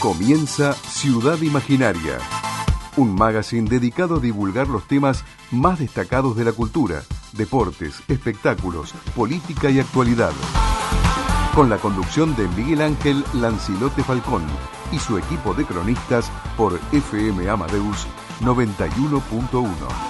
Comienza Ciudad Imaginaria, un magazine dedicado a divulgar los temas más destacados de la cultura, deportes, espectáculos, política y actualidad. Con la conducción de Miguel Ángel Lancilote Falcón y su equipo de cronistas por FM Amadeus 91.1.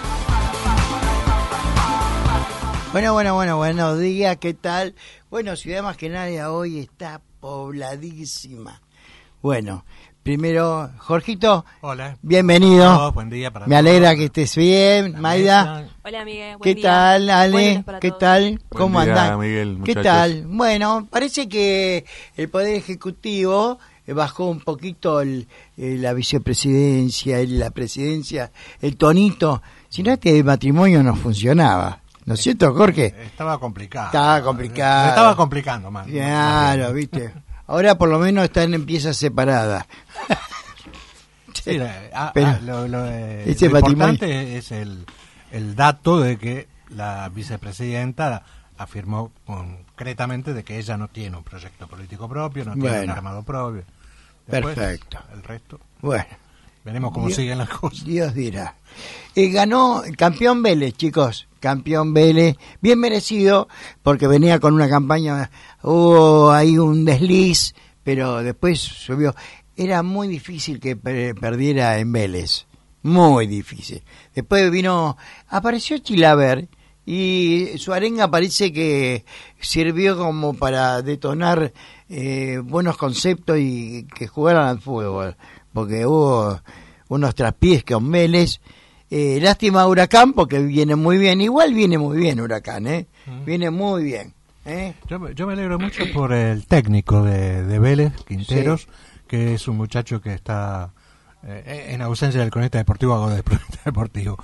Buenos días, ¿qué tal? Bueno, Ciudad Imaginaria hoy está pobladísima. Bueno, primero, Jorgito. Hola. Bienvenido. Buen día para Me alegra que estés bien. Maida. Hola, Miguel. ¿Qué tal, Ale? ¿Qué tal? ¿Cómo andás? Miguel, ¿Qué tal? Bueno, parece que el Poder Ejecutivo bajó un poquito la vicepresidencia y la presidencia, el tonito. Si no, este matrimonio no funcionaba. ¿No es cierto, Jorge? Estaba complicado. Se estaba complicando más. Claro, viste. Ahora por lo menos están en piezas separadas. Sí, Pero lo ese importante es el dato de que la vicepresidenta afirmó concretamente de que ella no tiene un proyecto político propio, no tiene un armado propio. Después, perfecto. El resto. Bueno. Veremos cómo siguen las cosas. Dios dirá. Ganó el campeón Vélez, chicos. Campeón Vélez. Bien merecido, porque venía con una campaña. Hubo ahí un desliz, pero después subió. Era muy difícil que perdiera en Vélez. Muy difícil. Después apareció Chilaver. Y su arenga parece que sirvió como para detonar buenos conceptos y que jugaran al fútbol. Porque hubo unos traspiés con Vélez. Lástima Huracán, porque viene muy bien. Igual viene muy bien Huracán, Viene muy bien. Yo me alegro mucho por el técnico de Vélez, Quinteros, sí, que es un muchacho que está en ausencia del cronista deportivo, hago de cronista deportivo.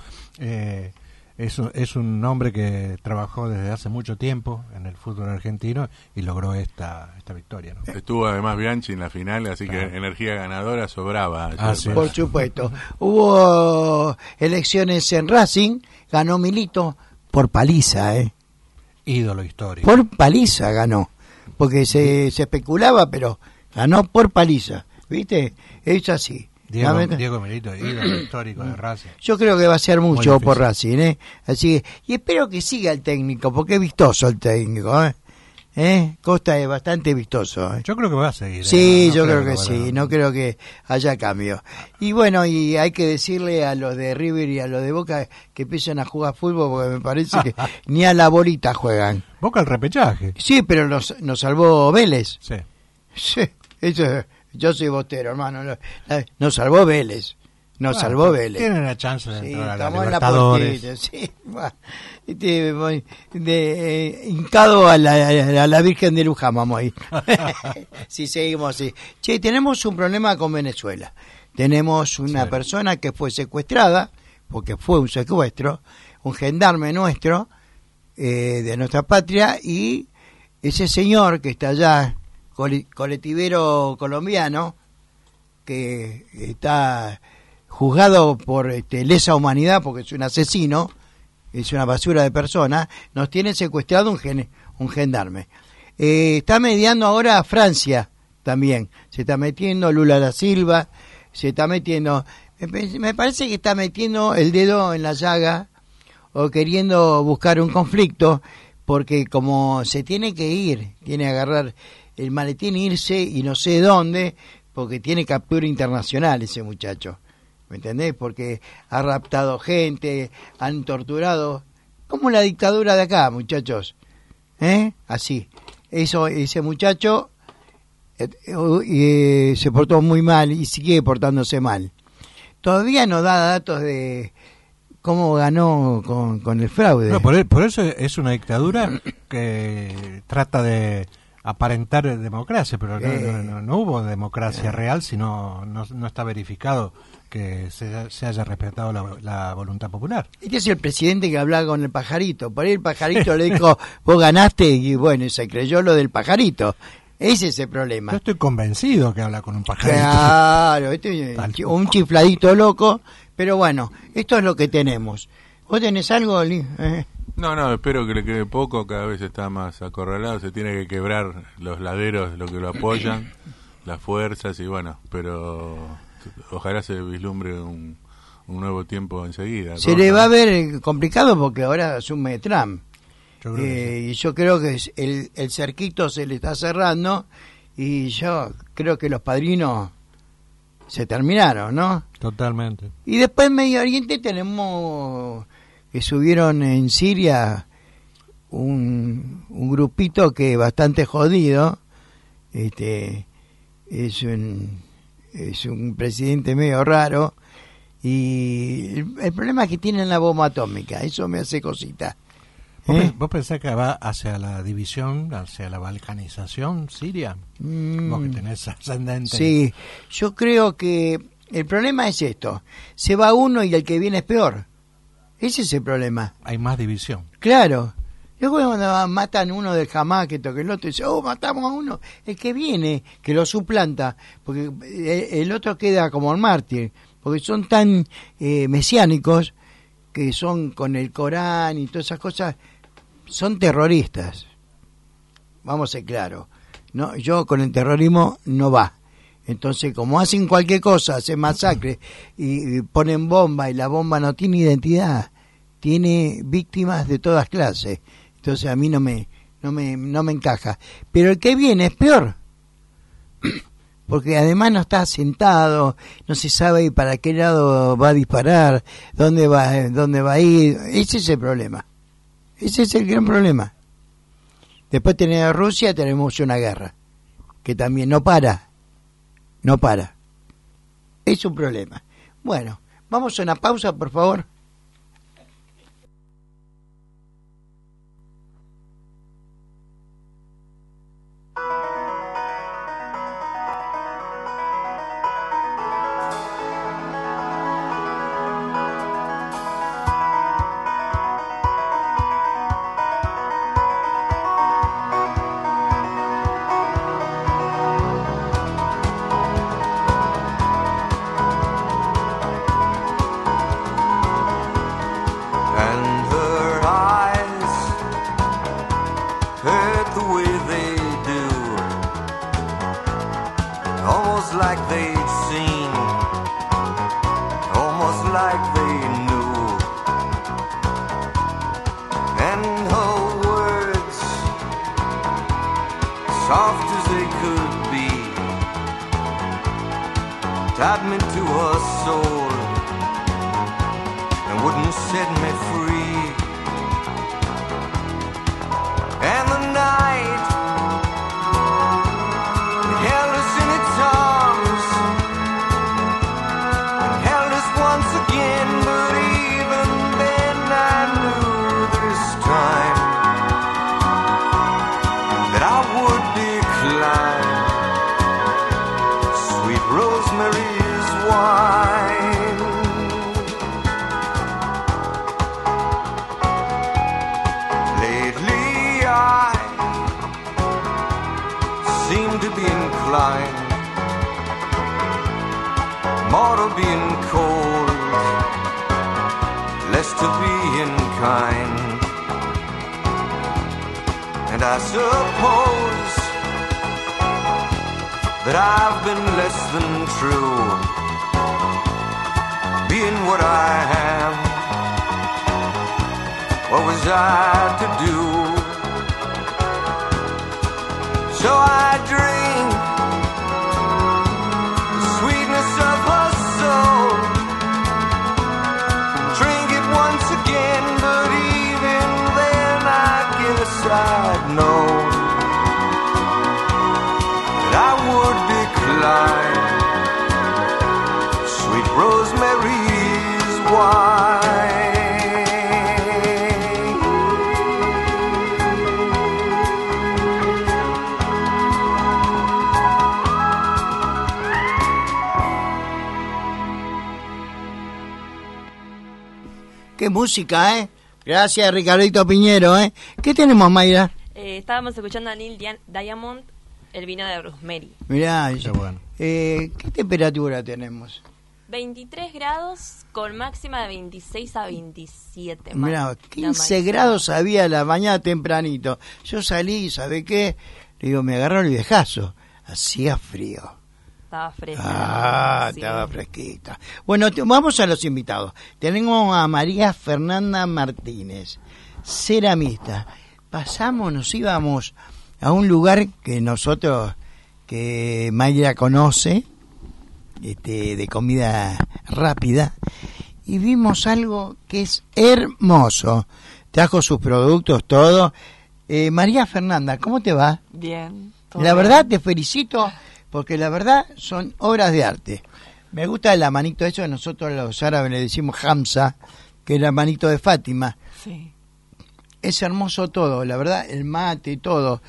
Es un hombre que trabajó desde hace mucho tiempo en el fútbol argentino y logró esta victoria, ¿no? Estuvo además Bianchi en la final, así que energía ganadora sobraba. Por supuesto. Hubo elecciones en Racing, ganó Milito por paliza, Ídolo histórico. Por paliza ganó, porque se especulaba, pero ganó por paliza, ¿viste? Es así. Diego Milito, ídolo histórico de Racing. Yo creo que va a ser mucho por Racing, Así que, y espero que siga el técnico, porque es vistoso el técnico, Costa es bastante vistoso, Yo creo que va a seguir. Sí, no yo creo que sí, no creo que haya cambio. Y bueno, y hay que decirle a los de River y a los de Boca que empiecen a jugar fútbol, porque me parece que ni a la bolita juegan. Boca al repechaje. Sí, pero nos salvó Vélez. Sí, eso. Yo soy bostero, hermano. Nos salvó Vélez. Salvó Vélez. Tienen la chance de entrar a la Libertadores. Hincado a la Virgen de Luján, vamos a ir. Si seguimos así. Che, tenemos un problema con Venezuela. Tenemos una persona que fue secuestrada, porque fue un secuestro, un gendarme nuestro, de nuestra patria, y ese señor que está allá, colectivero colombiano, que está juzgado por lesa humanidad porque es un asesino, es una basura de persona, nos tiene secuestrado un gendarme. Está mediando ahora a Francia también, se está metiendo Lula da Silva, se está metiendo, me parece que está metiendo el dedo en la llaga o queriendo buscar un conflicto, porque como se tiene que ir, tiene que agarrar el maletín, irse y no sé dónde, porque tiene captura internacional ese muchacho, ¿me entendés? Porque ha raptado gente, han torturado, como la dictadura de acá, muchachos, así. Ese muchacho se portó muy mal y sigue portándose mal. Todavía no da datos de cómo ganó con el fraude. No, por eso es una dictadura que trata de aparentar democracia, pero no hubo democracia real, sino no está verificado que se haya respetado la voluntad popular. Este es el presidente que hablaba con el pajarito. Por ahí el pajarito le dijo, vos ganaste, y bueno, se creyó lo del pajarito. Ese es el problema. Yo estoy convencido que habla con un pajarito. Claro, un chifladito loco, pero bueno, esto es lo que tenemos. ¿Vos tenés algo, Li? No, espero que le quede poco, cada vez está más acorralado, se tiene que quebrar los laderos, lo que lo apoyan, las fuerzas y bueno, pero ojalá se vislumbre un nuevo tiempo enseguida. Se le va a ver complicado porque ahora asume Trump. Yo creo que sí. Y yo creo que el cerquito se le está cerrando y yo creo que los padrinos se terminaron, ¿no? Totalmente. Y después en Medio Oriente tenemos que subieron en Siria un grupito que es bastante jodido. Es un presidente medio raro y el problema es que tienen la bomba atómica, eso me hace cosita. ¿Vos pensás que va hacia la división, hacia la balcanización siria? Vos que tenés ascendente. Sí, yo creo que el problema es esto, se va uno y el que viene es peor, ese es el problema. Hay más división. Claro. Luego cuando matan uno del Hamas, que toque el otro, y dice, matamos a uno, el que viene, que lo suplanta, porque el otro queda como un mártir, porque son tan mesiánicos, que son con el Corán y todas esas cosas, son terroristas. Vamos a ser claros. No, yo con el terrorismo no va. Entonces, como hacen cualquier cosa, hacen masacre, y ponen bomba, y la bomba no tiene identidad, tiene víctimas de todas clases. Entonces a mí no me encaja. Pero el que viene es peor. Porque además no está sentado, no se sabe para qué lado va a disparar, dónde va a ir. Ese es el problema. Ese es el gran problema. Después tenemos a Rusia, tenemos una guerra, que también no para. Es un problema. Bueno, vamos a una pausa, por favor. Qué música, ¿eh? Gracias, Ricardito Piñero, ¿eh? ¿Qué tenemos, Mayra? Estábamos escuchando a Neil Diamond, el vino de Rosemary. Mirá, bueno. ¿Qué temperatura tenemos? 23 grados con máxima de 26 a 27. Mirá, 15 grados había la mañana tempranito. Yo salí, ¿sabe qué? Le digo, me agarró el viejazo. hacía frío. Estaba fresca. Sí. Estaba fresquita. Bueno, vamos a los invitados. Tenemos a María Fernanda Martínez, ceramista. Nos íbamos a un lugar que Mayra conoce, de comida rápida, y vimos algo que es hermoso. Trajo sus productos, todo. María Fernanda, ¿cómo te va? Bien. La verdad, te felicito, porque la verdad son obras de arte. Me gusta la manito, eso nosotros los árabes le decimos Hamza, que es la manito de Fátima. Sí. Es hermoso todo, la verdad, el mate y todo.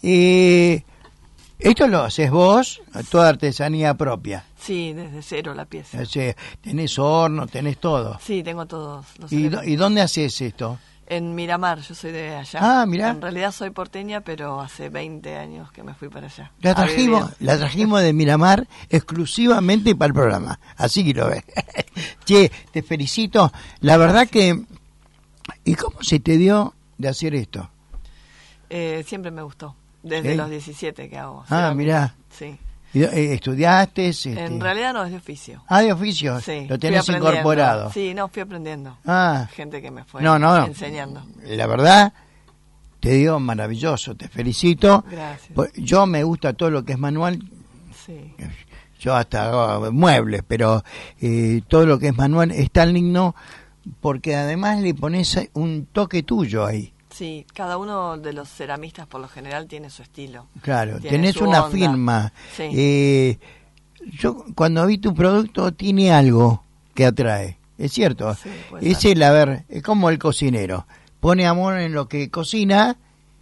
Esto lo haces vos, toda artesanía propia. Sí, desde cero la pieza. O sea, tenés horno, tenés todo. Sí, tengo todos los ¿Y elementos. dónde haces esto? En Miramar, yo soy de allá. Ah, mirá. En realidad soy porteña, pero hace 20 años que me fui para allá. La trajimos de Miramar exclusivamente para el programa. Así que lo ves. Che, te felicito. La verdad que... ¿Y cómo se te dio de hacer esto? Siempre me gustó. Desde los 17 que hago. Ah, mirá. Sí. ¿Estudiaste? En realidad no, es de oficio. Ah, de oficio. Sí. Lo tenés incorporado. Sí, no, fui aprendiendo. Ah. Gente que me fue enseñando. La verdad, te dio maravilloso. Te felicito. Gracias. Yo me gusta todo lo que es manual. Sí. Yo hasta hago muebles, pero todo lo que es manual es tan lindo porque además le pones un toque tuyo ahí. Sí, cada uno de los ceramistas por lo general tiene su estilo. Claro, tiene tenés su una onda. firma. Sí. Yo cuando vi tu producto tiene algo que atrae, es cierto. Sí, es como el cocinero, pone amor en lo que cocina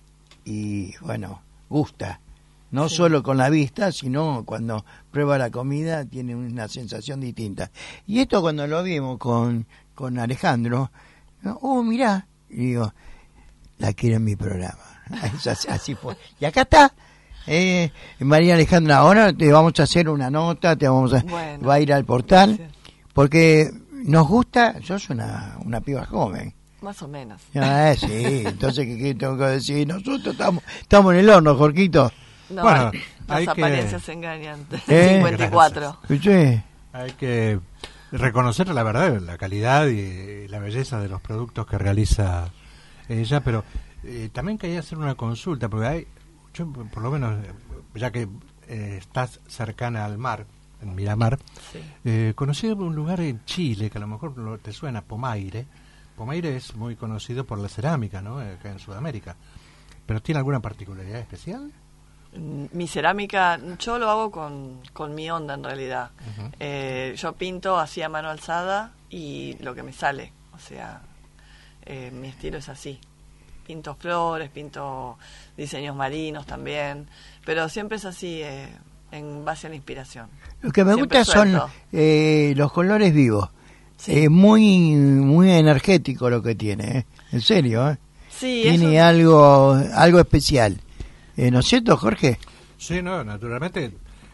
y bueno, gusta. No solo con la vista, sino cuando prueba la comida tiene una sensación distinta. Y esto cuando lo vimos con Alejandro, mirá, y digo, la quiero en mi programa. Así fue. Y acá está. María Alejandra, ahora te vamos a hacer una nota, va a ir al portal, gracias. Porque nos gusta, sos una piba joven. Más o menos. Sí, entonces, ¿qué tengo que decir? Nosotros estamos en el horno, Jorquito. No, Bueno, las apariencias engañan. ¿Eh? 54. ¿Escuché? Hay que reconocer la verdad, la calidad y la belleza de los productos que realiza ella, pero también quería hacer una consulta, porque yo por lo menos, ya que estás cercana al mar, en Miramar, Sí. conocí un lugar en Chile que a lo mejor te suena, Pomaire. Pomaire es muy conocido por la cerámica, ¿no? Acá en Sudamérica. ¿Pero tiene alguna particularidad especial? Mi cerámica, yo lo hago con mi onda en realidad. Uh-huh. Yo pinto así a mano alzada y lo que me sale, o sea, mi estilo es así. Pinto flores, pinto diseños marinos también, pero siempre es así, en base a la inspiración. Lo que me Siempre gusta son suelto. los colores vivos. Sí. Muy muy energético lo que tiene, en serio. Sí, tiene eso... algo especial. ¿No es cierto, Jorge? Sí, no, naturalmente.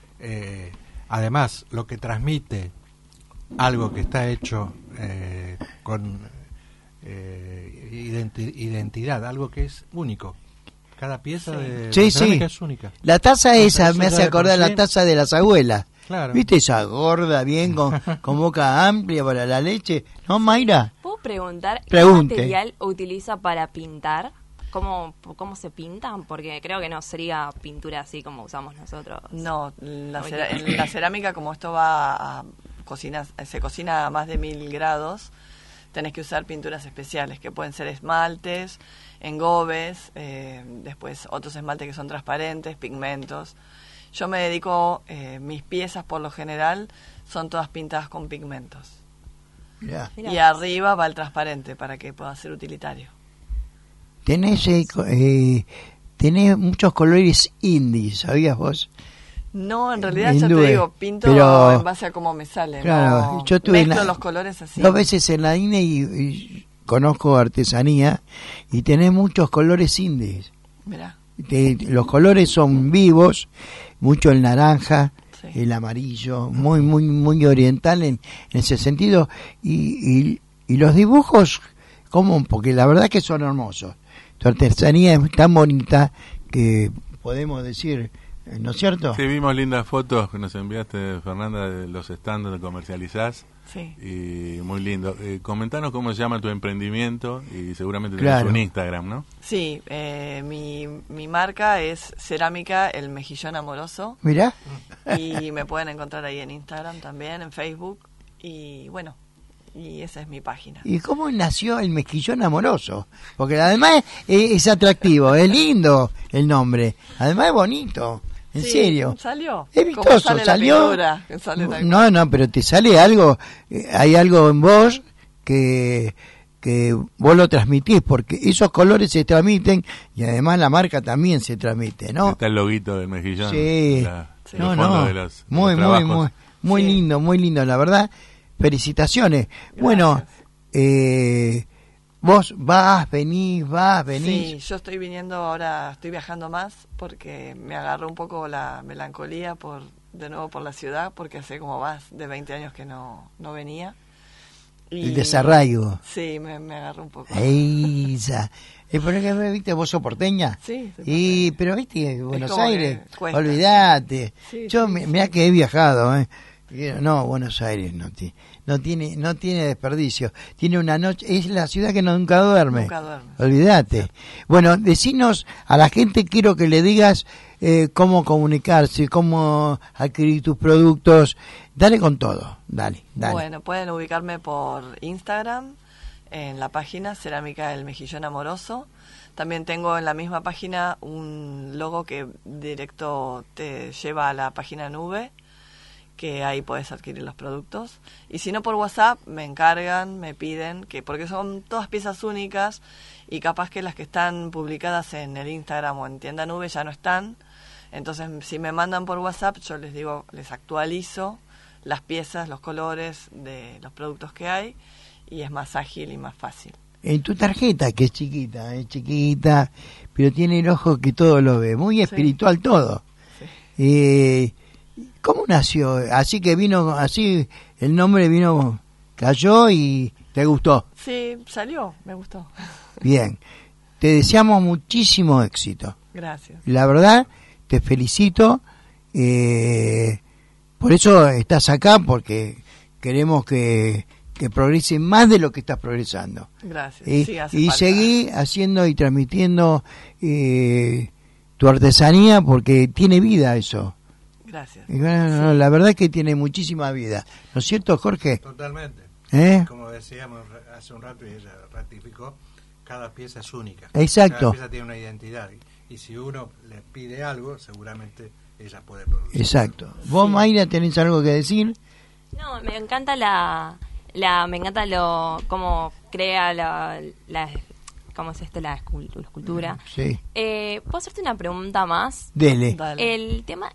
Además, lo que transmite algo que está hecho con identidad, algo que es único. Cada pieza de cerámica es única. La taza esa me hace ya de acordar por la sí. taza de las abuelas. Claro. ¿Viste esa gorda, bien, con boca amplia para la leche? ¿No, Mayra? ¿Puedo preguntar Pregunte. qué material utiliza para pintar? ¿Cómo se pintan? Porque creo que no sería pintura así como usamos nosotros. No, la cerámica, como esto va a cocinar, se cocina a más de 1000 grados, tenés que usar pinturas especiales, que pueden ser esmaltes, engobes, después otros esmaltes que son transparentes, pigmentos. Yo me dedico, mis piezas por lo general son todas pintadas con pigmentos. Mirá. Y arriba va el transparente para que pueda ser utilitario. Tenés muchos colores indies, ¿sabías vos? No, en realidad ya Hindúes, te digo, pinto pero- en base a cómo me sale. Claro, no yo tuve mezclo los colores así. 2 veces en la INE y conozco artesanía y tenés muchos colores indies. Mirá, Los colores son vivos, mucho el naranja, sí. el amarillo, muy muy muy oriental en ese sentido y los dibujos como porque la verdad que son hermosos. Tu artesanía es tan bonita que podemos decir ¿no es cierto? Sí, vimos lindas fotos que nos enviaste, Fernanda, de los stands donde comercializás. Sí. Y muy lindo. Comentanos cómo se llama tu emprendimiento y seguramente Claro. tenés un Instagram, ¿no? Sí, mi marca es Cerámica El Mejillón Amoroso Mirá. y me pueden encontrar ahí en Instagram también, en Facebook y bueno, y esa es mi página. ¿Y cómo nació el mejillón amoroso? Porque además es atractivo, es lindo el nombre, además es bonito, en Sí, serio. Salió. Es Como vistoso, sale la salió. pintura, que sale tal No, no, pero te sale algo, hay algo en vos que vos lo transmitís, porque esos colores se transmiten y además la marca también se transmite, ¿no? Está el loguito del mejillón. Sí. Sí. Los No, fondos no, de los muy trabajos. Sí. muy lindo, la verdad. Felicitaciones. Bueno, vos venís. Sí, yo estoy viniendo ahora, estoy viajando más porque me agarró un poco la melancolía de nuevo por la ciudad, porque hace como más de 20 años que no venía. Y, El desarraigo. Sí, me agarró un poco. Esa. ¿Por qué viste vos sos porteña? Sí, soy Y pero viste Buenos como que Aires, cuesta. olvídate. Sí, Yo sí, mirá que he viajado, No, Buenos Aires no tiene desperdicio. Tiene una noche, es la ciudad que nunca duerme. Nunca duerme. Olvídate. Bueno, decinos a la gente, quiero que le digas cómo comunicarse, cómo adquirir tus productos. Dale con todo, dale. Bueno, pueden ubicarme por Instagram, en la página Cerámica El Mejillón Amoroso. También tengo en la misma página un logo que directo te lleva a la página nube, que ahí puedes adquirir los productos. Y si no, por WhatsApp me encargan, me piden, porque son todas piezas únicas y capaz que las que están publicadas en el Instagram o en tienda nube ya no están. Entonces, si me mandan por WhatsApp, yo les digo, les actualizo las piezas, los colores de los productos que hay y es más ágil y más fácil. En tu tarjeta, que es chiquita, pero tiene el ojo que todo lo ve, muy espiritual todo. Sí. ¿Cómo nació? Así que vino, así el nombre cayó y te gustó. Sí, salió, me gustó. Bien, te deseamos muchísimo éxito. Gracias. La verdad, te felicito. Por eso estás acá, porque queremos que progrese más de lo que estás progresando. Gracias. Y Sí, hace falta. seguí haciendo y transmitiendo tu artesanía, porque tiene vida eso. Gracias. Y bueno, la verdad es que tiene muchísima vida. ¿No es cierto, Jorge? Totalmente. ¿Eh? Como decíamos hace un rato y ella ratificó, cada pieza es única. Exacto. Cada pieza tiene una identidad. Y si uno le pide algo, seguramente ella puede producir. Exacto. ¿Vos, Mayra, tenés algo que decir? No, me encanta me encanta cómo crea la ¿cómo es esto? La escultura. Sí. ¿Puedo hacerte una pregunta más? Dele. Dale. El tema,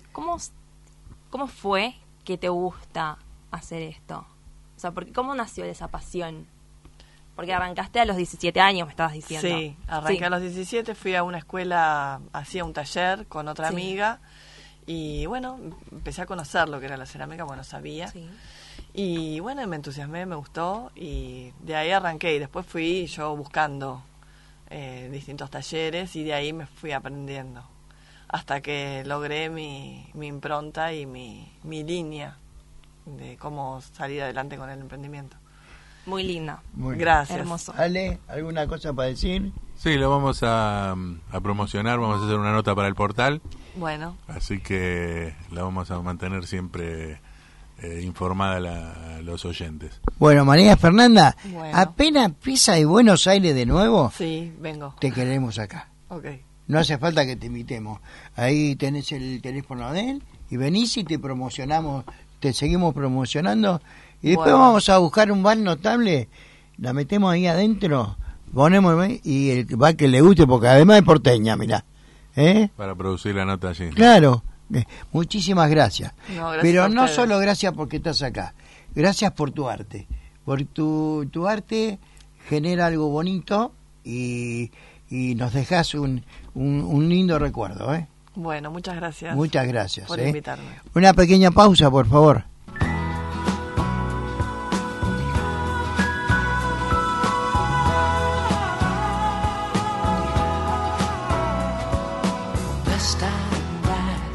¿cómo fue que te gusta hacer esto? O sea, ¿cómo nació esa pasión? Porque arrancaste a los 17 años, me estabas diciendo. Sí, arranqué a los 17, fui a una escuela, hacía un taller con otra Sí. amiga y bueno, empecé a conocer lo que era la cerámica, bueno, sabía. Sí. Y bueno, me entusiasmé, me gustó y de ahí arranqué y después fui yo buscando distintos talleres y de ahí me fui aprendiendo hasta que logré mi impronta y mi línea de cómo salir adelante con el emprendimiento. Muy linda. Muy bien. Gracias. Hermoso. Ale, ¿alguna cosa para decir? Sí, lo vamos a promocionar, vamos a hacer una nota para el portal, Bueno, así que la vamos a mantener siempre informada a los oyentes. Bueno, María Fernanda, Bueno. apenas pisa de Buenos Aires de nuevo, sí, vengo. te queremos acá. Ok. No hace falta que te invitemos. Ahí tenés el teléfono de él y venís y te promocionamos, te seguimos promocionando. Y después Bueno. vamos a buscar un bar notable, la metemos ahí adentro, ponemos y el bar que le guste, porque además es porteña, mirá. Para producir la nota allí. Claro. Muchísimas gracias. No, gracias Pero a no ustedes. solo gracias porque estás acá, gracias por tu arte. Por tu arte genera algo bonito y nos dejas un lindo recuerdo. Bueno, muchas gracias. Muchas gracias. por invitarme. Una pequeña pausa, por favor. Best time right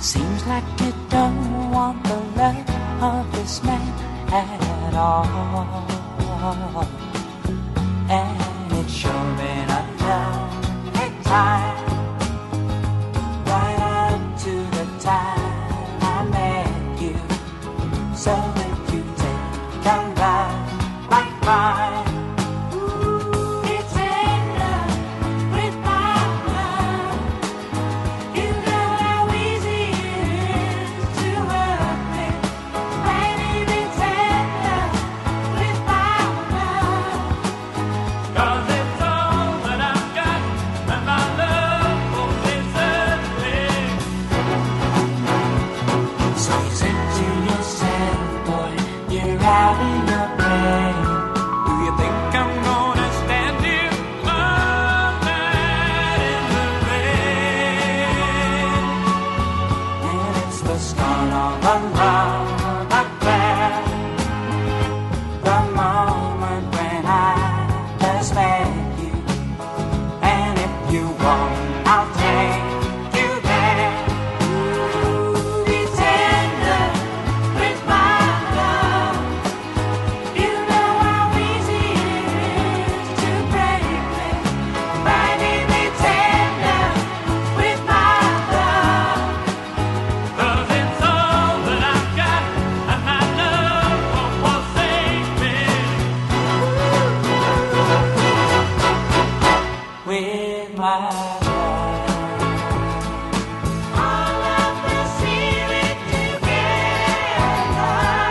Seems like you don't want the love of this man at all. And it's sure been a long time, right up to the time I met you. So if you take a life like mine, out in your brain. Do you think I'm gonna stand here alone in the rain? And it's the start of a love affair, the moment when I first met you. And if you want, I'll take you there. Be tender with my love. You know how easy it is to break me. Baby, be tender with my love. 'Cause it's all that I've got, and my love won't forsake me. With my love, all of the ceiling together.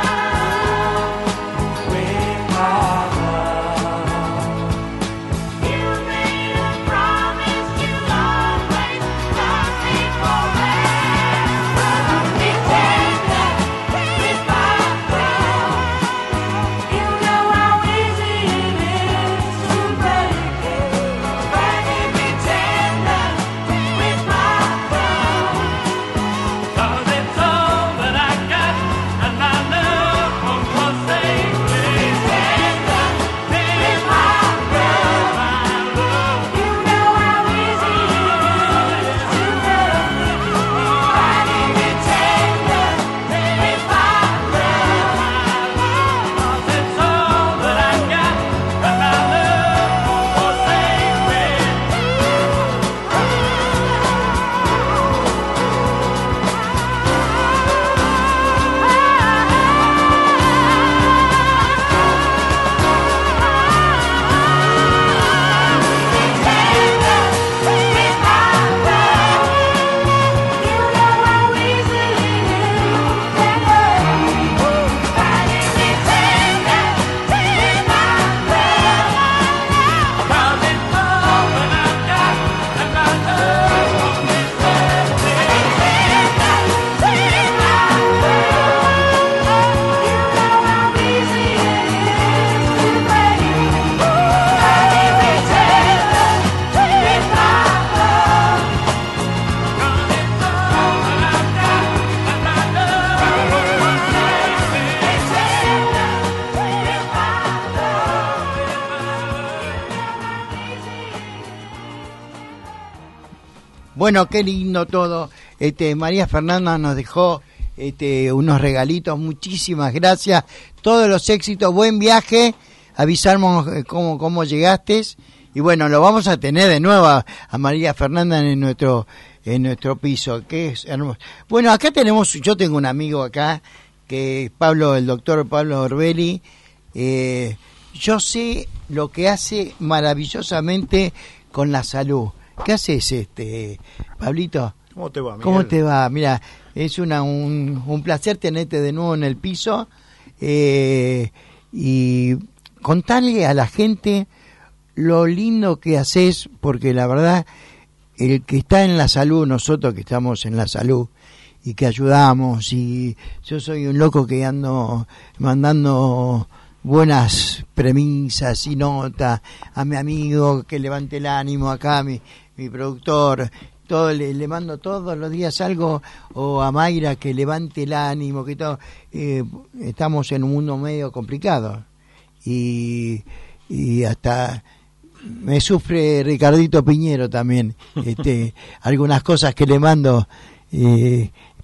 With my love, you made a promise you'll always love me forever. Be tender with my love. You know how easy it is to break it. Baby, be tender with my love. 'Cause it's all that I got, and my love won't forsake me. Tender with my love. You know how easy it is to break me. Baby, be tender with my love. 'Cause it's all that I got, and my love won't forsake me. Bueno, qué lindo todo. María Fernanda nos dejó unos regalitos, muchísimas gracias. Todos los éxitos, buen viaje. Avisarnos cómo llegaste. Y bueno, lo vamos a tener de nuevo a María Fernanda en nuestro piso, que es hermoso. Bueno, acá yo tengo un amigo acá, que es el doctor Pablo Orbelli. Yo sé lo que hace maravillosamente con la salud. ¿Qué haces, Pablito? ¿Cómo te va, Miguel? ¿Cómo te va? Mira, es un placer tenerte de nuevo en el piso, y contarle a la gente lo lindo que haces, porque la verdad, el que está en la salud, nosotros que estamos en la salud y que ayudamos, y yo soy un loco que ando mandando buenas premisas y notas a mi amigo que levante el ánimo acá, mi productor, todo le mando todos los días algo, o a Mayra que levante el ánimo, que todo. Estamos en un mundo medio complicado y hasta me sufre Ricardito Piñero también, algunas cosas que le mando,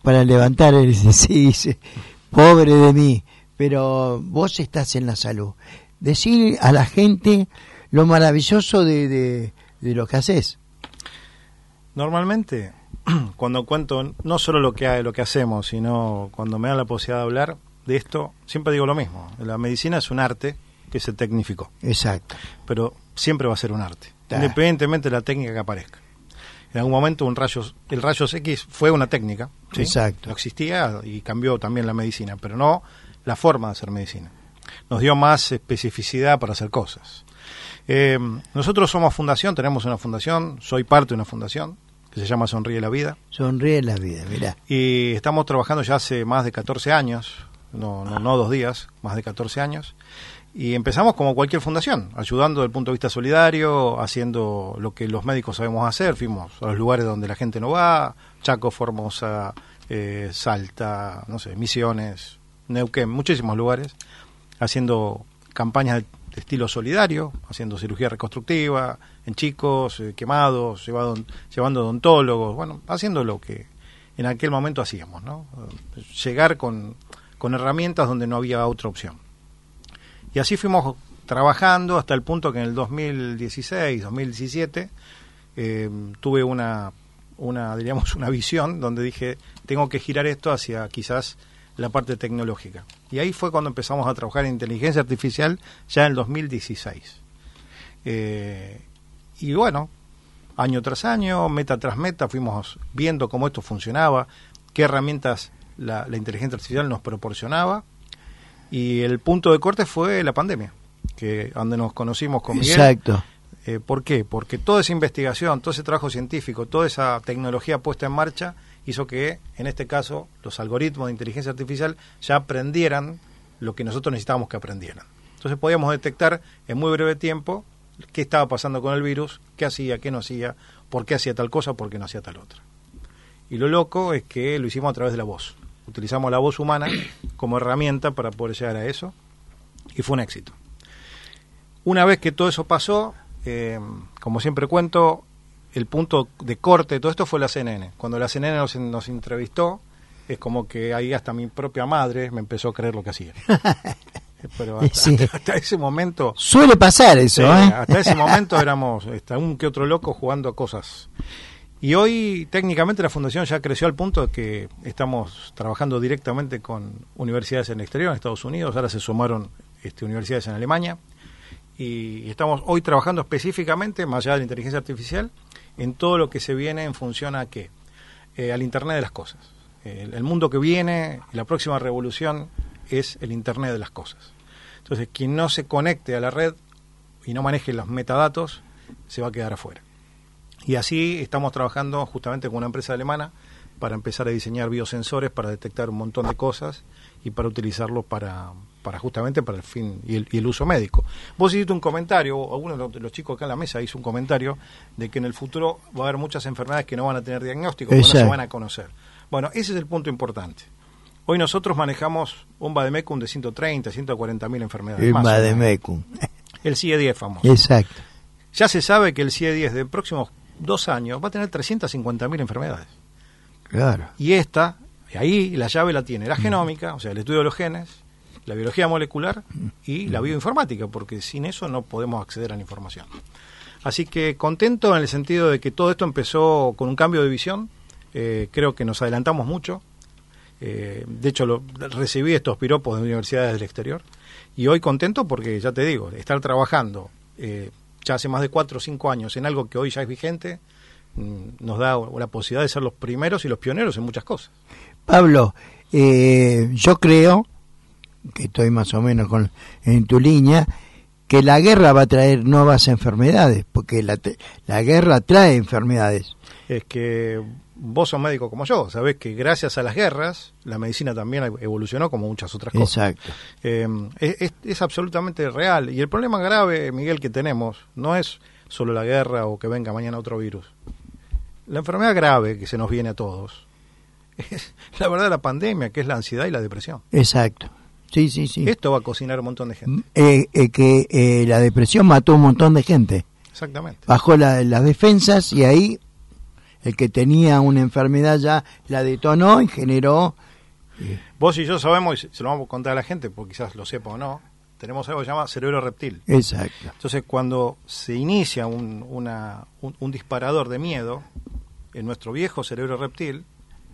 para levantar el sí, dice, pobre de mí, pero vos estás en la salud. Decir a la gente lo maravilloso de lo que haces. Normalmente, cuando cuento no solo lo que hacemos, sino cuando me dan la posibilidad de hablar de esto, siempre digo lo mismo. La medicina es un arte que se tecnificó. Exacto. Pero siempre va a ser un arte, Claro. independientemente de la técnica que aparezca. En algún momento el rayos X fue una técnica, ¿sí? Exacto. No existía y cambió también la medicina, pero no la forma de hacer medicina. Nos dio más especificidad para hacer cosas. Nosotros somos fundación, tenemos una fundación, soy parte de una fundación que se llama Sonríe la Vida. Sonríe la vida, mirá. Y estamos trabajando ya hace más de 14 años, no 2 días, más de 14 años. Y empezamos como cualquier fundación, ayudando desde el punto de vista solidario, haciendo lo que los médicos sabemos hacer. Fuimos a los lugares donde la gente no va, Chaco, Formosa, Salta, no sé, Misiones, Neuquén, muchísimos lugares, haciendo campañas de estilo solidario, haciendo cirugía reconstructiva en chicos, quemados, llevando odontólogos, bueno, haciendo lo que en aquel momento hacíamos, ¿no? Llegar con herramientas donde no había otra opción. Y así fuimos trabajando hasta el punto que en el 2016, 2017, tuve una visión donde dije, tengo que girar esto hacia quizás la parte tecnológica. Y ahí fue cuando empezamos a trabajar en inteligencia artificial, ya en el 2016. Y bueno, año tras año, meta tras meta, fuimos viendo cómo esto funcionaba, qué herramientas la inteligencia artificial nos proporcionaba. Y el punto de corte fue la pandemia, donde nos conocimos con Miguel. Exacto. ¿Por qué? Porque toda esa investigación, todo ese trabajo científico, toda esa tecnología puesta en marcha hizo que, en este caso, los algoritmos de inteligencia artificial ya aprendieran lo que nosotros necesitábamos que aprendieran. Entonces podíamos detectar en muy breve tiempo qué estaba pasando con el virus, qué hacía, qué no hacía, por qué hacía tal cosa, por qué no hacía tal otra. Y lo loco es que lo hicimos a través de la voz. Utilizamos la voz humana como herramienta para poder llegar a eso y fue un éxito. Una vez que todo eso pasó, como siempre cuento, el punto de corte de todo esto fue la CNN. Cuando la CNN nos entrevistó, es como que ahí hasta mi propia madre me empezó a creer lo que hacía. Pero hasta ese momento... Suele pasar eso, hasta ese momento éramos un que otro loco jugando a cosas. Y hoy técnicamente la fundación ya creció al punto de que estamos trabajando directamente con universidades en el exterior, en Estados Unidos, ahora se sumaron universidades en Alemania, y estamos hoy trabajando específicamente, más allá de la inteligencia artificial, en todo lo que se viene en función a qué, al Internet de las cosas. El mundo que viene, la próxima revolución es el Internet de las cosas. Entonces, quien no se conecte a la red y no maneje los metadatos, se va a quedar afuera. Y así estamos trabajando justamente con una empresa alemana para empezar a diseñar biosensores para detectar un montón de cosas y para utilizarlos para justamente para el fin y el uso médico. Vos hiciste un comentario, o alguno de los chicos acá en la mesa hizo un comentario de que en el futuro va a haber muchas enfermedades que no van a tener diagnóstico, que no se van a conocer. Bueno, ese es el punto importante. Hoy nosotros manejamos un Vademecum de 130, 140.000 enfermedades. El Vademecum. El CIE-10 famoso. Exacto. Ya se sabe que el CIE-10 de próximos 2 años va a tener 350.000 enfermedades. Claro. Y ahí la llave la tiene la genómica, o sea, el estudio de los genes, la biología molecular y la bioinformática, porque sin eso no podemos acceder a la información. Así que contento en el sentido de que todo esto empezó con un cambio de visión, creo que nos adelantamos mucho, de hecho recibí estos piropos de universidades del exterior, y hoy contento porque, ya te digo, estar trabajando ya hace más de 4 o 5 años en algo que hoy ya es vigente, nos da la posibilidad de ser los primeros y los pioneros en muchas cosas. Pablo, yo creo que estoy más o menos en tu línea, que la guerra va a traer nuevas enfermedades, porque la guerra trae enfermedades. Es que vos sos médico como yo, sabés que gracias a las guerras la medicina también evolucionó como muchas otras cosas. Exacto. Es absolutamente real, y el problema grave, Miguel, que tenemos no es solo la guerra o que venga mañana otro virus. La enfermedad grave que se nos viene a todos es la verdad la pandemia, que es la ansiedad y la depresión. Exacto. Sí. Esto va a cocinar un montón de gente. Que la depresión mató un montón de gente. Exactamente. Bajó las defensas y ahí El que tenía una enfermedad ya la detonó y generó... Vos y yo sabemos, y se lo vamos a contar a la gente, porque quizás lo sepa o no, tenemos algo que se llama cerebro reptil. Exacto. Entonces, cuando se inicia un disparador de miedo en nuestro viejo cerebro reptil,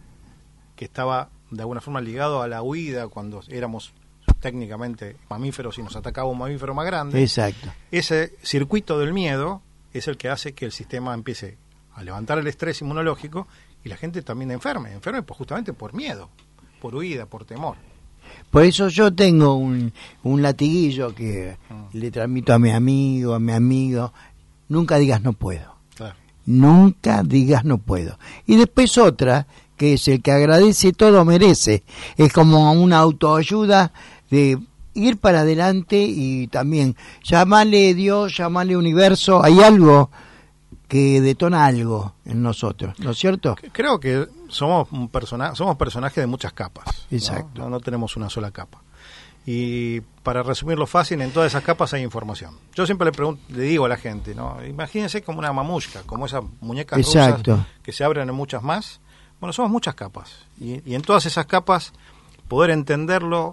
que estaba de alguna forma ligado a la huida cuando éramos técnicamente mamíferos y nos atacaba un mamífero más grande, Exacto. ese circuito del miedo es el que hace que el sistema empiece a levantar el estrés inmunológico y la gente también enferme pues justamente por miedo, por huida, por temor. Por eso yo tengo un latiguillo que le transmito a mi amigo, nunca digas no puedo. Claro. Nunca digas no puedo. Y después otra, que es el que agradece todo merece. Es como una autoayuda de ir para adelante y también llamarle Dios, llamarle universo. Hay algo que detona algo en nosotros, ¿no es cierto? Creo que somos personajes de muchas capas. Exacto. No tenemos una sola capa. Y para resumirlo fácil, en todas esas capas hay información. Yo siempre le digo a la gente, ¿no? Imagínense como una mamushka, como esas muñecas Exacto. rusas que se abren en muchas más. Bueno, somos muchas capas. Y en todas esas capas poder entenderlo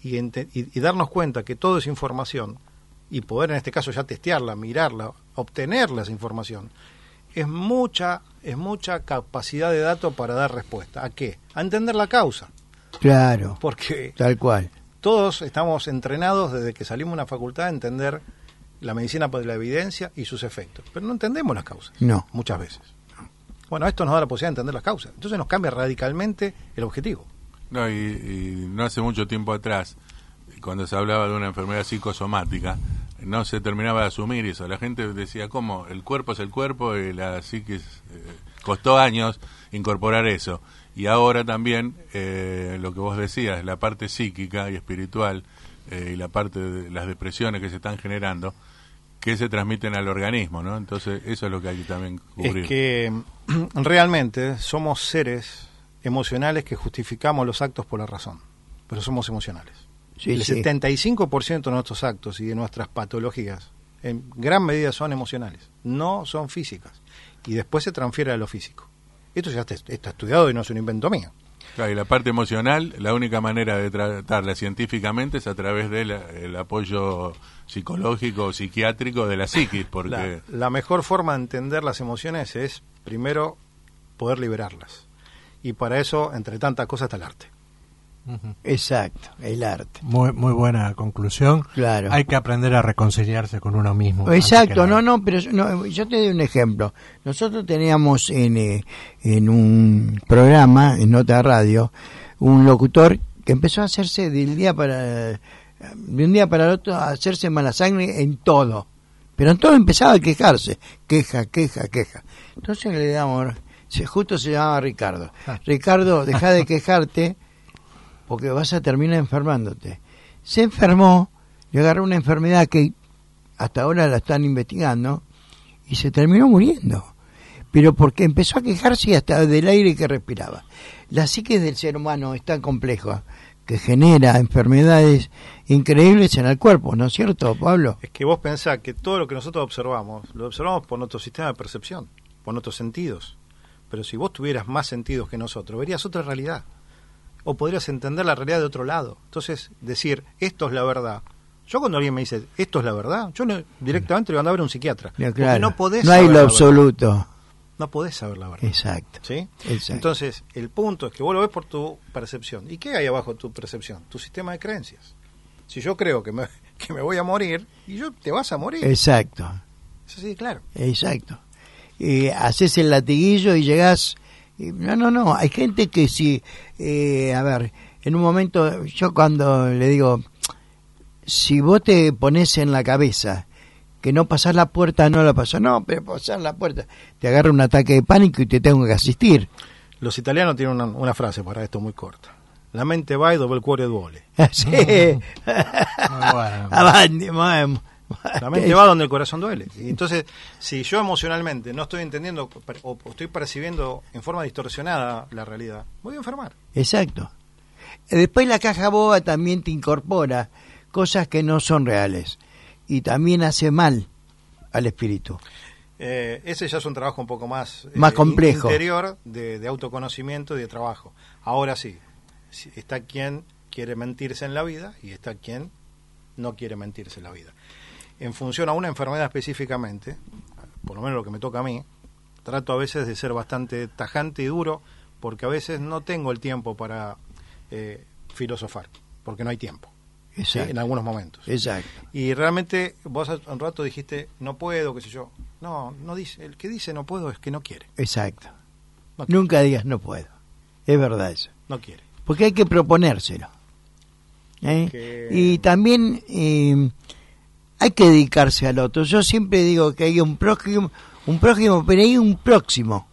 y darnos cuenta que todo es información y poder en este caso ya testearla, mirarla, obtener esa información, es mucha capacidad de datos para dar respuesta. ¿A qué? A entender la causa. Claro. Porque tal cual. Todos estamos entrenados desde que salimos de una facultad a entender la medicina por la evidencia y sus efectos, pero no entendemos las causas. No. Muchas veces. Bueno, esto nos da la posibilidad de entender las causas. Entonces nos cambia radicalmente el objetivo. No, y no hace mucho tiempo atrás, cuando se hablaba de una enfermedad psicosomática, no se terminaba de asumir eso. La gente decía, ¿cómo? El cuerpo es el cuerpo y la psiquis... costó años incorporar eso. Y ahora también, lo que vos decías, la parte psíquica y espiritual, y la parte de las depresiones que se están generando, que se transmiten al organismo, ¿no? Entonces, eso es lo que hay que también cubrir. Es que realmente somos seres emocionales que justificamos los actos por la razón, pero somos emocionales. Sí, el sí. 75% de nuestros actos y de nuestras patologías, en gran medida son emocionales, no son físicas. Y después se transfiere a lo físico. Esto ya está estudiado y no es un invento mío. Claro, y la parte emocional, la única manera de tratarla científicamente es a través del apoyo psicológico o psiquiátrico de la psiquis, porque... La mejor forma de entender las emociones es, primero, poder liberarlas. Y para eso, entre tantas cosas, está el arte. Exacto, el arte. Muy buena conclusión. Claro. Hay que aprender a reconciliarse con uno mismo. Exacto, pero yo te doy un ejemplo. Nosotros teníamos en un programa, en Nota Radio, un locutor que empezó a hacerse de un día para el otro, a hacerse mala sangre en todo. Pero en todo empezaba a quejarse. Queja. Entonces le damos, justo se llamaba Ricardo. Ricardo, deja de quejarte, porque vas a terminar enfermándote. Se enfermó, le agarró una enfermedad que hasta ahora la están investigando, y se terminó muriendo. Pero porque empezó a quejarse hasta del aire que respiraba. La psique del ser humano es tan compleja que genera enfermedades increíbles en el cuerpo, ¿no es cierto, Pablo? Es que vos pensás que todo lo que nosotros observamos, lo observamos por nuestro sistema de percepción, por nuestros sentidos. Pero si vos tuvieras más sentidos que nosotros, verías otra realidad. O podrías entender la realidad de otro lado. Entonces, decir, esto es la verdad. Yo cuando alguien me dice, esto es la verdad, yo directamente le voy a ver a un psiquiatra. Claro. Porque no podés no hay saber lo la absoluto. verdad. No podés saber la verdad. Exacto. ¿Sí? Exacto. Entonces, el punto es que vos lo ves por tu percepción. ¿Y qué hay abajo de tu percepción? Tu sistema de creencias. Si yo creo que me voy a morir, y te vas a morir. Exacto. Eso sí, claro. Exacto. Haces el latiguillo y llegás... No, hay gente que si, a ver, en un momento, yo cuando le digo, si vos te pones en la cabeza que no pasás la puerta, no la pasás, no, pero pasás la puerta, te agarra un ataque de pánico y te tengo que asistir. Los italianos tienen una frase para esto muy corta: la mente va y doble el cuore duele. Sí. Muy bueno. Avanti, movemos. La mente va donde el corazón duele. Y entonces, si yo emocionalmente no estoy entendiendo o estoy percibiendo en forma distorsionada la realidad, voy a enfermar. Exacto. Después la caja boba también te incorpora cosas que no son reales y también hace mal al espíritu. Ese ya es un trabajo un poco más complejo, interior, de autoconocimiento y de trabajo. Ahora sí, está quien quiere mentirse en la vida y está quien no quiere mentirse en la vida. En función a una enfermedad específicamente, por lo menos lo que me toca a mí, trato a veces de ser bastante tajante y duro, porque a veces no tengo el tiempo para filosofar, porque no hay tiempo. ¿Sí? En algunos momentos. Exacto. Y realmente vos hace un rato dijiste, no puedo, qué sé yo. No dice, el que dice no puedo es que no quiere. Exacto. No quiere. Nunca digas no puedo. Es verdad eso. No quiere. Porque hay que proponérselo. Y también hay que dedicarse al otro. Yo siempre digo que hay un prójimo, pero hay un próximo.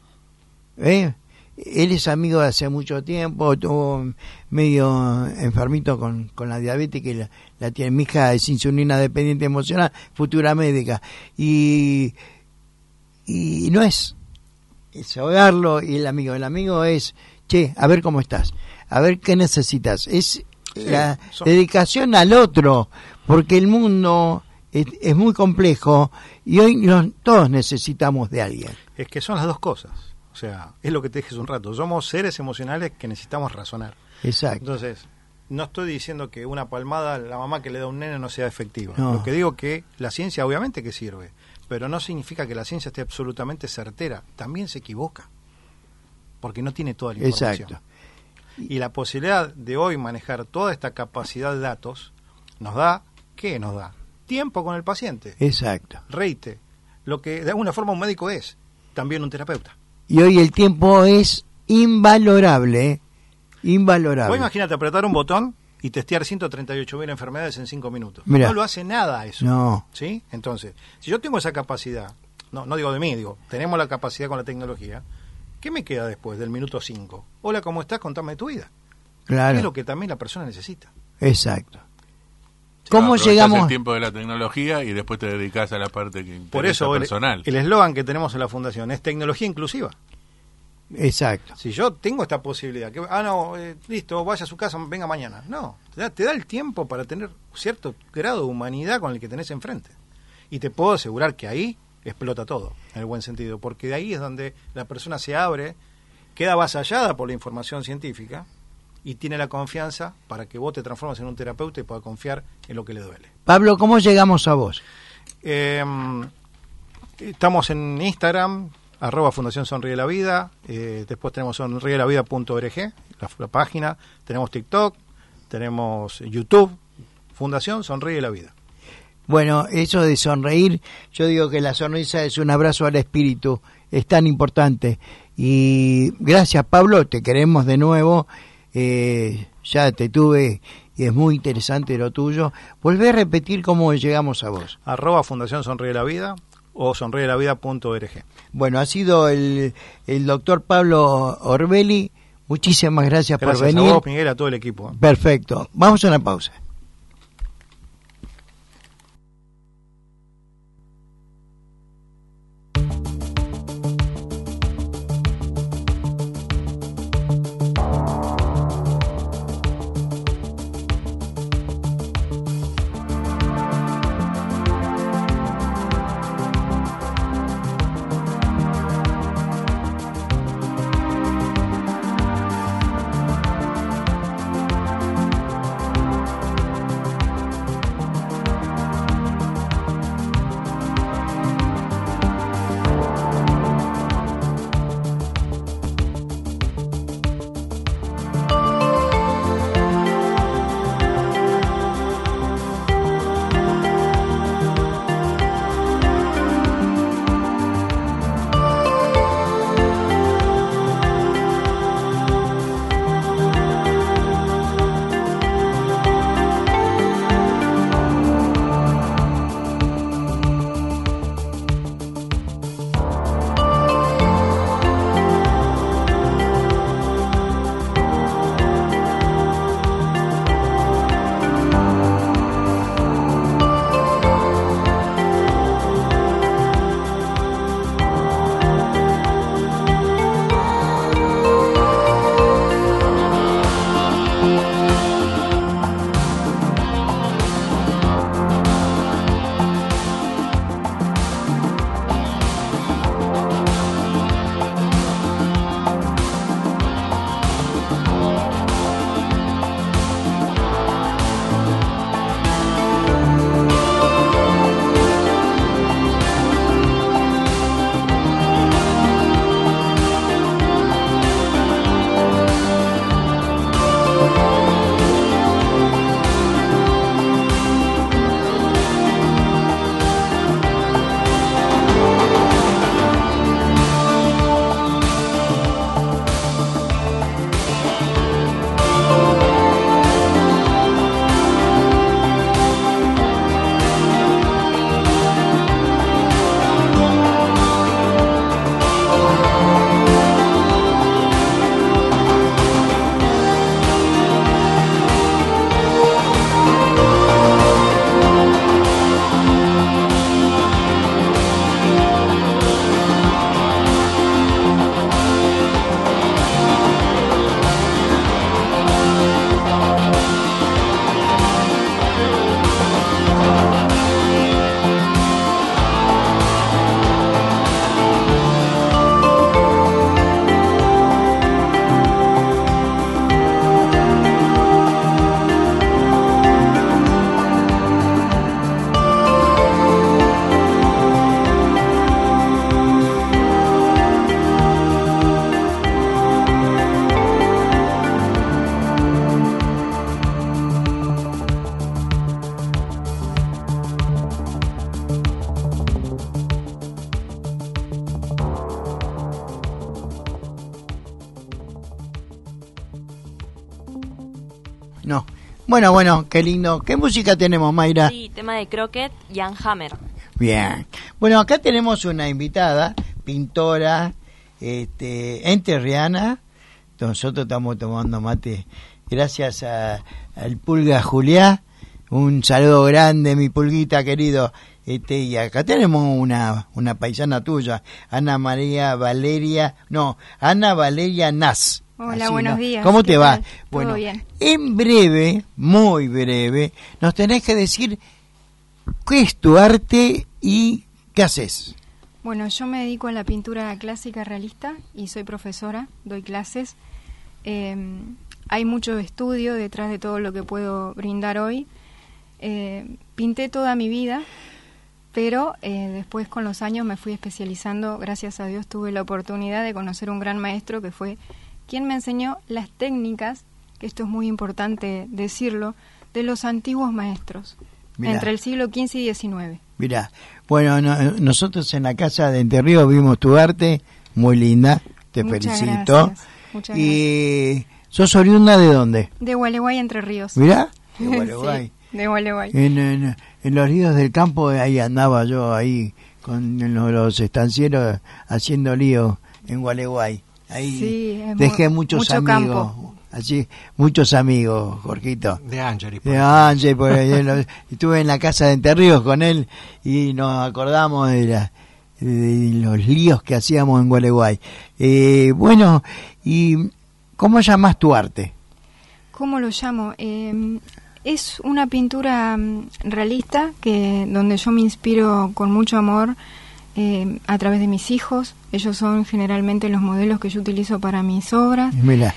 Él es amigo de hace mucho tiempo, estuvo medio enfermito con la diabetes que la tiene. Mi hija es insulina dependiente emocional, futura médica. Y no es ahogarlo y el amigo es, che, a ver cómo estás, a ver qué necesitas. Es la dedicación al otro, porque el mundo es muy complejo y hoy todos necesitamos de alguien. Es que son las dos cosas. O sea, es lo que te dije hace un rato. Somos seres emocionales que necesitamos razonar. Exacto. Entonces, no estoy diciendo que una palmada a la mamá que le da un nene no sea efectiva. No. Lo que digo que la ciencia obviamente que sirve, pero no significa que la ciencia esté absolutamente certera. También se equivoca, porque no tiene toda la información. Exacto. Y la posibilidad de hoy manejar toda esta capacidad de datos nos da, ¿qué nos da? Tiempo con el paciente. Exacto. Reite, lo que de alguna forma un médico es, también un terapeuta. Y hoy el tiempo es invalorable, invalorable. Vos imagínate apretar un botón y testear 138.000 enfermedades en 5 minutos. Mirá. No lo hace nada eso. No. ¿Sí? Entonces, si yo tengo esa capacidad, no digo de mí, digo, tenemos la capacidad con la tecnología, ¿qué me queda después del minuto 5? Hola, ¿cómo estás? Contame tu vida. Claro. Es lo que también la persona necesita. Exacto. ¿Cómo Aprovechás llegamos? el tiempo de la tecnología y después te dedicás a la parte que Por interesa eso personal. el eslogan que tenemos en la fundación es tecnología inclusiva. Exacto. Si yo tengo esta posibilidad, listo, vaya a su casa, venga mañana. No, te da el tiempo para tener cierto grado de humanidad con el que tenés enfrente. Y te puedo asegurar que ahí explota todo, en el buen sentido, porque de ahí es donde la persona se abre, queda avasallada por la información científica y tiene la confianza para que vos te transformes en un terapeuta y puedas confiar en lo que le duele. Pablo, ¿cómo llegamos a vos? Estamos en Instagram, @Fundación Sonríe la Vida, después tenemos sonrielavida.org, la página, tenemos TikTok, tenemos YouTube, Fundación Sonríe la Vida. Bueno, eso de sonreír, yo digo que la sonrisa es un abrazo al espíritu, es tan importante. Y gracias, Pablo, te queremos de nuevo, ya te tuve y es muy interesante lo tuyo. Volvé a repetir cómo llegamos a vos. @Fundación Sonríe la Vida o sonrielavida.org. Bueno, ha sido el doctor Pablo Orbelli. Muchísimas gracias por venir. Gracias a vos, Miguel, a todo el equipo. Perfecto. Vamos a una pausa. No. Bueno, qué lindo. ¿Qué música tenemos, Mayra? Sí, tema de Crockett y Ann Hammer. Bien. Bueno, acá tenemos una invitada, pintora, enterriana. Nosotros estamos tomando mate gracias al Pulga Juliá. Un saludo grande, mi Pulguita querido. Y acá tenemos una paisana tuya, Ana Valeria Nas. Hola, Así, buenos ¿no? días. ¿Cómo te va? Tal? Bueno, Todo bien. en breve, muy breve, nos tenés que decir qué es tu arte y qué haces. Bueno, yo me dedico a la pintura clásica realista y soy profesora, doy clases. Hay mucho estudio detrás de todo lo que puedo brindar hoy. Pinté toda mi vida, pero después con los años me fui especializando. Gracias a Dios tuve la oportunidad de conocer un gran maestro que fue quien me enseñó las técnicas, que esto es muy importante decirlo, de los antiguos maestros, Mirá. entre el siglo XV y XIX. Mirá, bueno, nosotros en la casa de Entre Ríos vimos tu arte, muy linda, te Muchas felicito. gracias, muchas Y ¿sos oriunda de dónde? De Gualeguay, Entre Ríos. Mirá, de Gualeguay. Sí, de Gualeguay. En los ríos del campo, ahí andaba yo, ahí con los estancieros haciendo lío en Gualeguay. Ahí Sí, es dejé mucho muchos amigos, campo. así, muchos amigos, Jorgito. De Angeli. De Ángel, por ahí, estuve en la casa de Entre Ríos con él y nos acordamos de los líos que hacíamos en Gualeguay. Bueno, ¿y cómo llamas tu arte? ¿Cómo lo llamo? Es una pintura realista donde yo me inspiro con mucho amor a través de mis hijos. Ellos son generalmente los modelos que yo utilizo para mis obras. Mirá.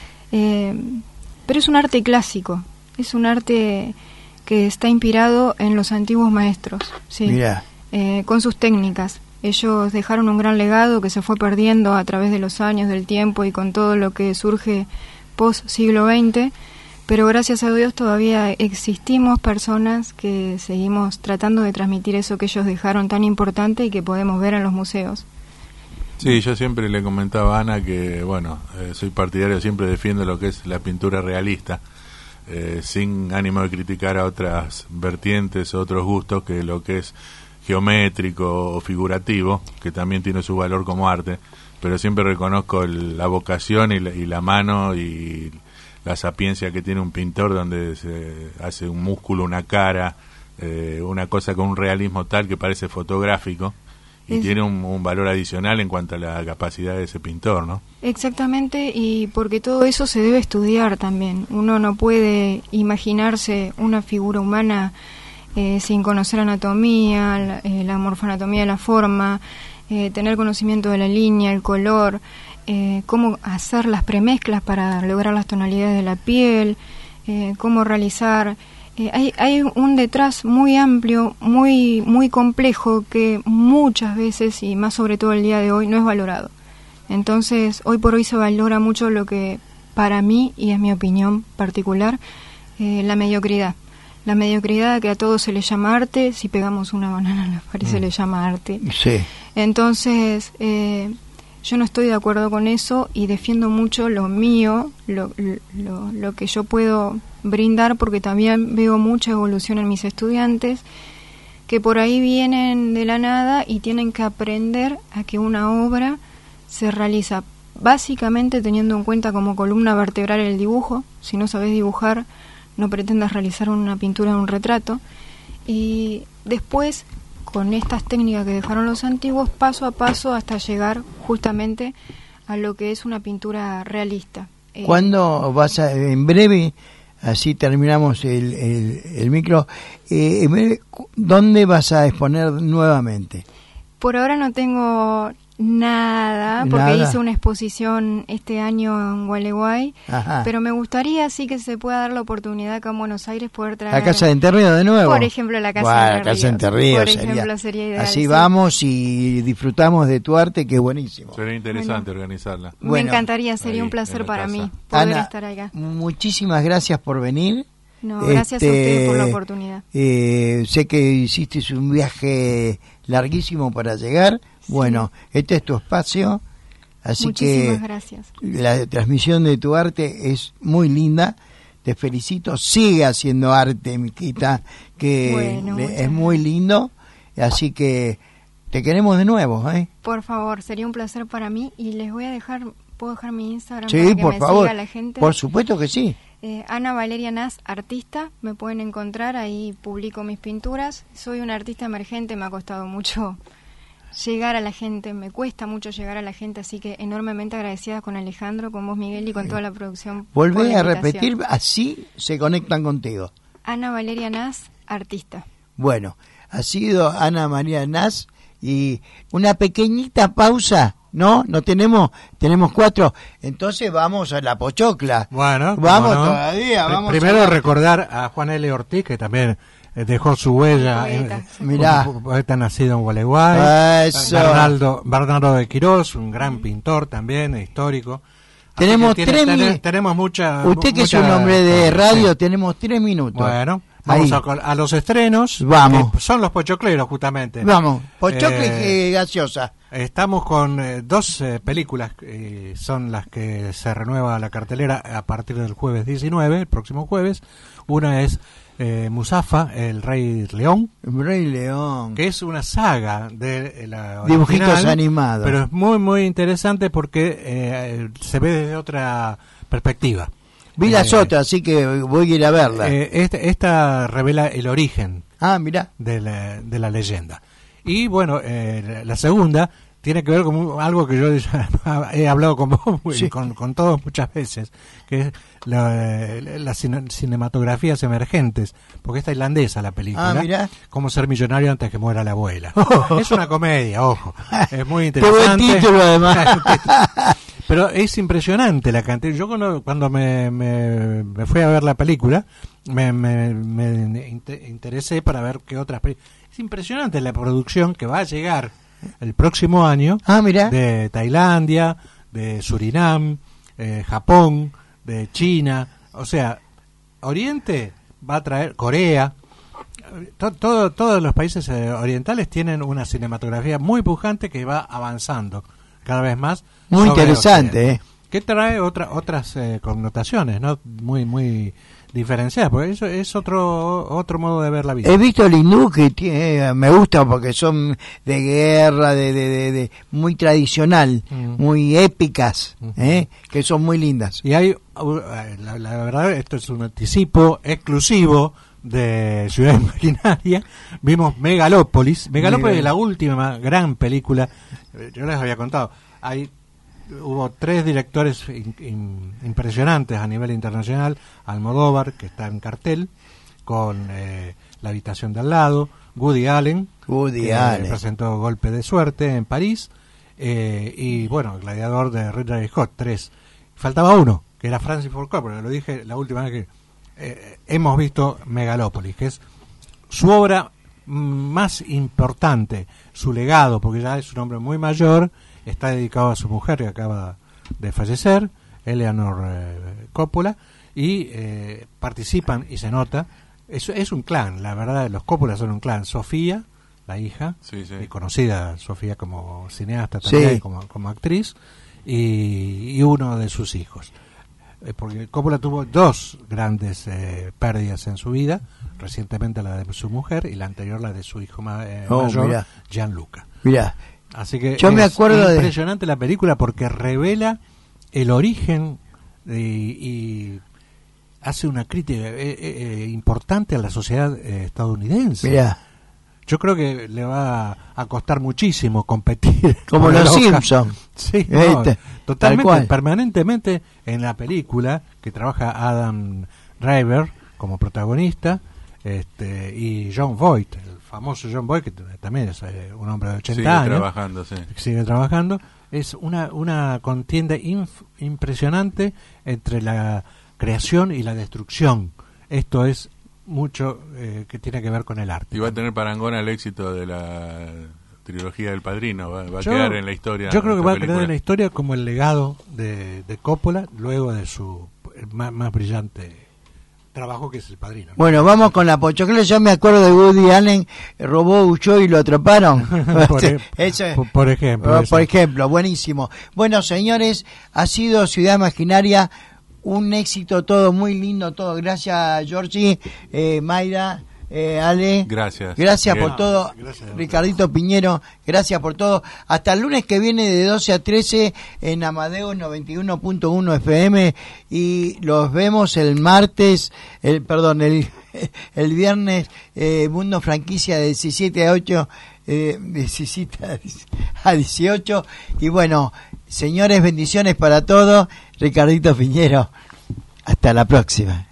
Pero es un arte clásico, es un arte que está inspirado en los antiguos maestros, ¿sí? Mirá. Con sus técnicas. Ellos dejaron un gran legado que se fue perdiendo a través de los años, del tiempo y con todo lo que surge post siglo XX, pero gracias a Dios todavía existimos personas que seguimos tratando de transmitir eso que ellos dejaron tan importante y que podemos ver en los museos. Sí, yo siempre le comentaba a Ana que, bueno, soy partidario, siempre defiendo lo que es la pintura realista, sin ánimo de criticar a otras vertientes, otros gustos, que lo que es geométrico o figurativo, que también tiene su valor como arte, pero siempre reconozco la vocación y la mano y la sapiencia que tiene un pintor, donde se hace un músculo, una cara, una cosa con un realismo tal que parece fotográfico, y tiene un valor adicional en cuanto a la capacidad de ese pintor, ¿no? Exactamente, y porque todo eso se debe estudiar también. Uno no puede imaginarse una figura humana sin conocer anatomía, la morfoanatomía de la forma, tener conocimiento de la línea, el color, cómo hacer las premezclas para lograr las tonalidades de la piel, cómo realizar. Hay un detrás muy amplio, muy complejo, que muchas veces, y más sobre todo el día de hoy, no es valorado. Entonces, hoy por hoy se valora mucho lo que, para mí, y es mi opinión particular, la mediocridad. La mediocridad, que a todos se le llama arte. Si pegamos una banana en la pared se le llama arte. Sí. Entonces, yo no estoy de acuerdo con eso y defiendo mucho lo mío, lo que yo puedo brindar, porque también veo mucha evolución en mis estudiantes, que por ahí vienen de la nada y tienen que aprender a que una obra se realiza básicamente teniendo en cuenta como columna vertebral el dibujo. Si no sabes dibujar, no pretendas realizar una pintura, un retrato, y después, con estas técnicas que dejaron los antiguos, paso a paso hasta llegar justamente a lo que es una pintura realista. ¿Cuándo vas a, en breve, así terminamos el micro, en breve, dónde vas a exponer nuevamente? Por ahora no tengo nada, porque hice una exposición este año en Gualeguay. Ajá. Pero me gustaría sí que se pueda dar la oportunidad acá en Buenos Aires poder traer... ¿La Casa de Entre Ríos de nuevo? Por ejemplo, la Casa de Entre Ríos. La Casa de Entre Ríos por ejemplo, sería ideal. Así sí. vamos y disfrutamos de tu arte, que es buenísimo. Sería interesante organizarla. Me encantaría, sería un placer para mí poder Ana, estar acá. Muchísimas gracias por venir. No, gracias a ustedes por la oportunidad. Sé que hiciste un viaje larguísimo para llegar. Sí. Bueno, este es tu espacio, así Muchísimas que gracias. La transmisión de tu arte es muy linda. te felicito, sigue haciendo arte, Miquita, que Bueno, muchas es muy lindo, así que te queremos de nuevo, ¿eh? Por favor, sería un placer para mí y les voy a dejar, ¿puedo dejar mi Instagram Sí, para que por me favor, siga la gente? por supuesto que sí. Ana Valeria Nas, artista, me pueden encontrar, ahí publico mis pinturas. Soy una artista emergente, me ha costado mucho llegar a la gente, me cuesta mucho llegar a la gente, así que enormemente agradecida con Alejandro, con vos Miguel y con toda la producción. por Volvé la a invitación. repetir, así se conectan contigo. Ana Valeria Nas, artista. Bueno, ha sido Ana María Nas y una pequeñita pausa, ¿no? No tenemos 4, entonces vamos a la pochocla. Bueno, vamos cómo no. todavía, vamos. Primero a... recordar a Juan L. Ortiz, que también dejó su huella, Poeta. Mirá. un poeta nacido en Gualeguay. Eso. Bernardo de Quirós, un gran pintor también, histórico. Así Tenemos que 3 minutos. tenemos mucha. Usted que mucha- es un hombre de sí. radio, tenemos 3 minutos. Bueno, vamos Ahí. a los estrenos. Vamos. Que son los pochocleros, justamente. Vamos, pochocla Eh, y gaseosa. Estamos con 2 películas, son las que se renueva la cartelera a partir del jueves 19, el próximo jueves. Una es Musafa, el Rey León, Rey León. que es una saga de la Dibujitos original, animados. pero es muy muy interesante porque se ve desde otra perspectiva. Vi las otras, así que voy a ir a verla. Esta revela el origen Ah, mirá. de la leyenda. Y bueno, la segunda tiene que ver con algo que yo ya he hablado con vos y Sí. con todos muchas veces, que es las cinematografías emergentes, porque es tailandesa la película. Ah, mirá. Cómo ser millonario antes que muera la abuela. Es una comedia, ojo. Es muy Qué buen interesante. título, además. Pero es impresionante la cantidad. Yo cuando me fui a ver la película, me interesé para ver qué otras películas. Es impresionante la producción que va a llegar el próximo año Ah, mirá. de Tailandia, de Surinam, Japón, de China. O sea, Oriente va a traer, Corea. Todos los países orientales tienen una cinematografía muy pujante que va avanzando cada vez más. Muy sobre interesante, Occidente, que trae otras connotaciones, ¿no? Muy diferenciadas, porque eso es otro modo de ver la vida. He visto el hindú que me gusta porque son de guerra, de muy tradicional, muy épicas, que son muy lindas. Y hay, la verdad, esto es un anticipo exclusivo de Ciudad Imaginaria. Vimos Megalópolis. Megalópolis es la última gran película. Yo les había contado. Hubo 3 directores impresionantes a nivel internacional. Almodóvar, que está en cartel, con La habitación de al lado. Woody Allen, que presentó Golpe de Suerte en París. Y bueno, Gladiador de Ridley Scott, 3. Faltaba uno, que era Francis Ford Coppola. Lo dije la última vez que hemos visto Megalópolis, que es su obra más importante, su legado, porque ya es un hombre muy mayor. Está dedicado a su mujer que acaba de fallecer, Eleanor Coppola, y participan, y se nota, es un clan, la verdad, los Coppola son un clan. Sofía, la hija, y conocida Sofía como cineasta también, como actriz, y uno de sus hijos. Porque Coppola tuvo 2 grandes pérdidas en su vida, recientemente la de su mujer y la anterior la de su hijo mayor, mirá. Gianluca. Mirá. Así que yo me acuerdo impresionante la película porque revela el origen y hace una crítica importante a la sociedad estadounidense. Mirá. Yo creo que le va a costar muchísimo competir. Como los Simpsons. Sí, no, totalmente, permanentemente en la película, que trabaja Adam Driver como protagonista, y Jon Voight, el famoso Jon Voight, que también es un hombre de 80 años. Sigue trabajando. Es una contienda impresionante entre la creación y la destrucción. Esto es mucho que tiene que ver con el arte. Y va a tener parangón al éxito de la trilogía del Padrino, va a quedar en la historia. Yo creo que va a quedar en la historia como el legado de Coppola luego de su más brillante trabajo, que es El Padrino. Bueno, vamos con la pochocla. Yo me acuerdo de Woody Allen, robó, huyó y lo atraparon. Por ejemplo. Por ejemplo, buenísimo. Bueno, señores, ha sido Ciudad Imaginaria un éxito todo, muy lindo todo. Gracias, Georgie, Mayra, Ale. Gracias. Gracias Bien. por todo. Gracias. Ricardito Piñero, gracias por todo. Hasta el lunes que viene de 12 a 13 en Amadeus 91.1 FM y los vemos el martes, el viernes, Mundo Franquicia de 17 a 8, 17 a 18. Y bueno, señores, bendiciones para todos. Ricardito Piñero, hasta la próxima.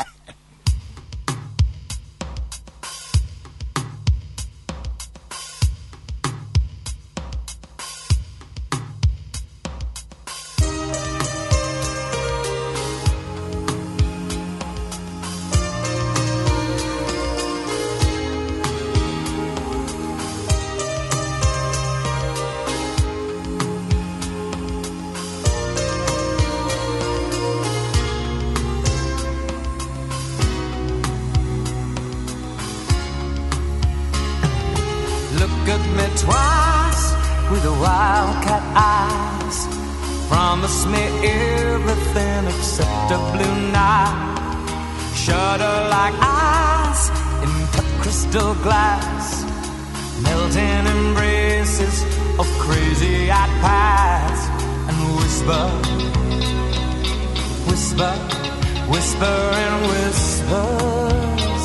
Look at me twice with the wildcat eyes. Promise me everything except a blue night. Shudder like ice in cut crystal glass. Melting embraces of crazy-eyed paths. And whisper, whisper, whisper and whispers.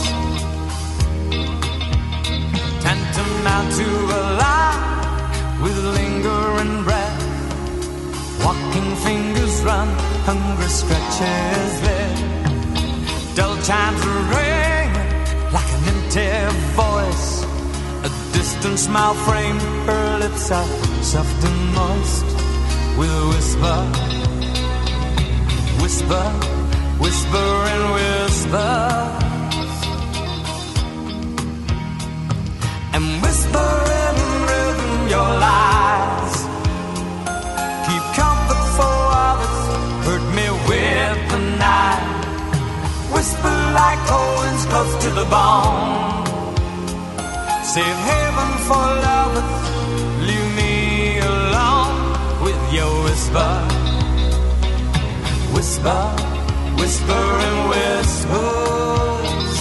Tantamount to a lie with lingering breath. Walking fingers run, hungry stretches there. Dull chimes ring like an empty voice. A distant smile framed, her lips are soft and moist. We'll whisper, whisper, whisper and whisper. And whisper in rhythm your lies. Keep comfort for others, hurt me with the night. Whisper like coins close to the bone. Save heaven for lovers, leave me alone with your whisper. Whisper, whisper and whispers.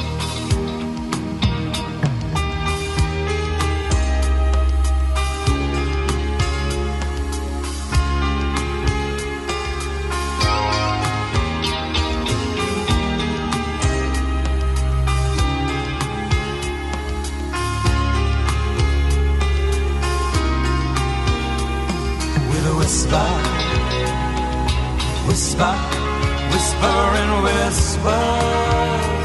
Whisper, whisper, whisper and whispers.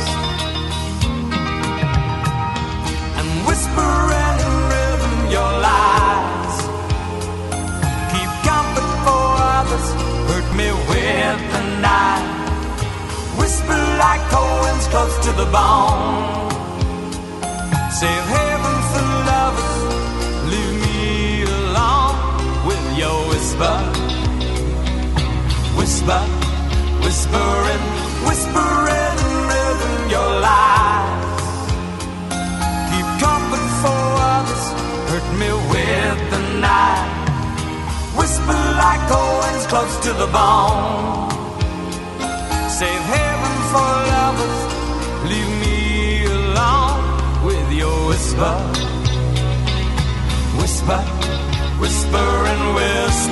And whisper in rhythm your lies. Keep comfort for others, hurt me with the night. Whisper like coins close to the bone. Save heaven for lovers, leave me alone with your whisper. Whisper, whisper and rhythm your lies. Keep comfort for others, hurt me with the night. Whisper like coins close to the bone. Save heaven for lovers, leave me alone with your whisper. Whisper, whisper and whisper.